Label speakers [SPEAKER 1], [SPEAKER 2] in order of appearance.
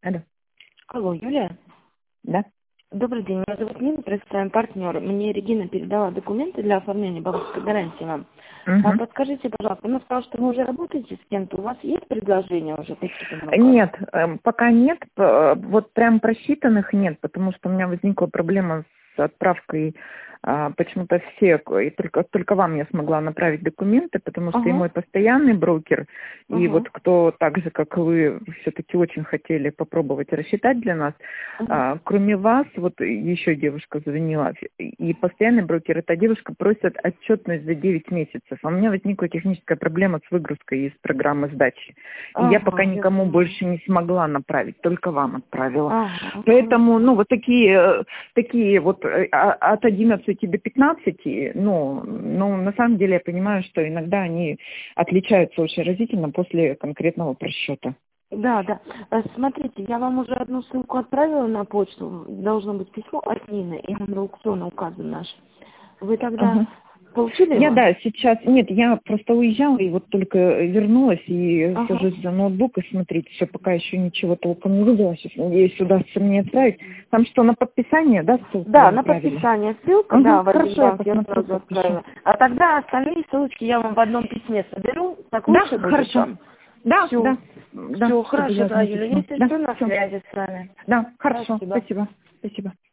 [SPEAKER 1] Алло.
[SPEAKER 2] Алло, Юлия.
[SPEAKER 1] Да.
[SPEAKER 2] Добрый день, меня зовут Нина, представляем партнер. Мне Регина передала документы для оформления банковской гарантии вам. А
[SPEAKER 1] Мгм.
[SPEAKER 2] подскажите, пожалуйста, она сказала, что вы уже работаете с кем-то, у вас есть предложения уже какие-то?
[SPEAKER 1] Нет, пока нет. Вот прям просчитанных нет, потому что у меня возникла проблема с отправкой. Почему-то и только вам я смогла направить документы, потому что и
[SPEAKER 2] Ага,
[SPEAKER 1] мой постоянный брокер, и
[SPEAKER 2] ага,
[SPEAKER 1] вот кто так же, как вы, все-таки очень хотели попробовать рассчитать для нас,
[SPEAKER 2] ага.
[SPEAKER 1] кроме вас, вот еще девушка звонила, и постоянный брокер, эта девушка просит отчетность за 9 месяцев. А у меня возникла техническая проблема с выгрузкой из программы сдачи. И я пока
[SPEAKER 2] Ага, я
[SPEAKER 1] никому
[SPEAKER 2] понимаю.
[SPEAKER 1] больше не смогла направить, только вам отправила.
[SPEAKER 2] Ага,
[SPEAKER 1] Поэтому,
[SPEAKER 2] хорошо.
[SPEAKER 1] ну, вот такие вот от 11 до 15, ну, на самом деле я понимаю, что иногда они отличаются очень разительно после конкретного просчета.
[SPEAKER 2] Да, да. Смотрите, я вам уже одну ссылку отправила на почту. Должно быть письмо от Нины, и номер аукциона указан наш. Вы тогда
[SPEAKER 1] Ага.
[SPEAKER 2] получили
[SPEAKER 1] Я,
[SPEAKER 2] его?
[SPEAKER 1] да, сейчас, нет, я просто уезжала и вот только вернулась и
[SPEAKER 2] Ага.
[SPEAKER 1] сажусь за ноутбук и смотрите, все, пока еще ничего толком не видела, сейчас, надеюсь, удастся мне отправить. Там что, на подписание, да, ссылку вы
[SPEAKER 2] Да, на
[SPEAKER 1] направили?
[SPEAKER 2] подписание ссылка,
[SPEAKER 1] Угу,
[SPEAKER 2] да, в один
[SPEAKER 1] хорошо, я
[SPEAKER 2] банк я
[SPEAKER 1] посмотрю,
[SPEAKER 2] сразу
[SPEAKER 1] подпишу.
[SPEAKER 2] отправила. А тогда остальные ссылочки я вам в одном письме соберу. Так
[SPEAKER 1] Да,
[SPEAKER 2] лучше будет
[SPEAKER 1] хорошо.
[SPEAKER 2] вам?
[SPEAKER 1] Да,
[SPEAKER 2] Все.
[SPEAKER 1] да, да,
[SPEAKER 2] Все,
[SPEAKER 1] чтобы
[SPEAKER 2] хорошо,
[SPEAKER 1] я
[SPEAKER 2] да,
[SPEAKER 1] одно
[SPEAKER 2] Юля,
[SPEAKER 1] письмо.
[SPEAKER 2] если
[SPEAKER 1] Да,
[SPEAKER 2] что, на
[SPEAKER 1] все.
[SPEAKER 2] связи с вами.
[SPEAKER 1] Да, хорошо,
[SPEAKER 2] Спасибо.
[SPEAKER 1] спасибо, спасибо.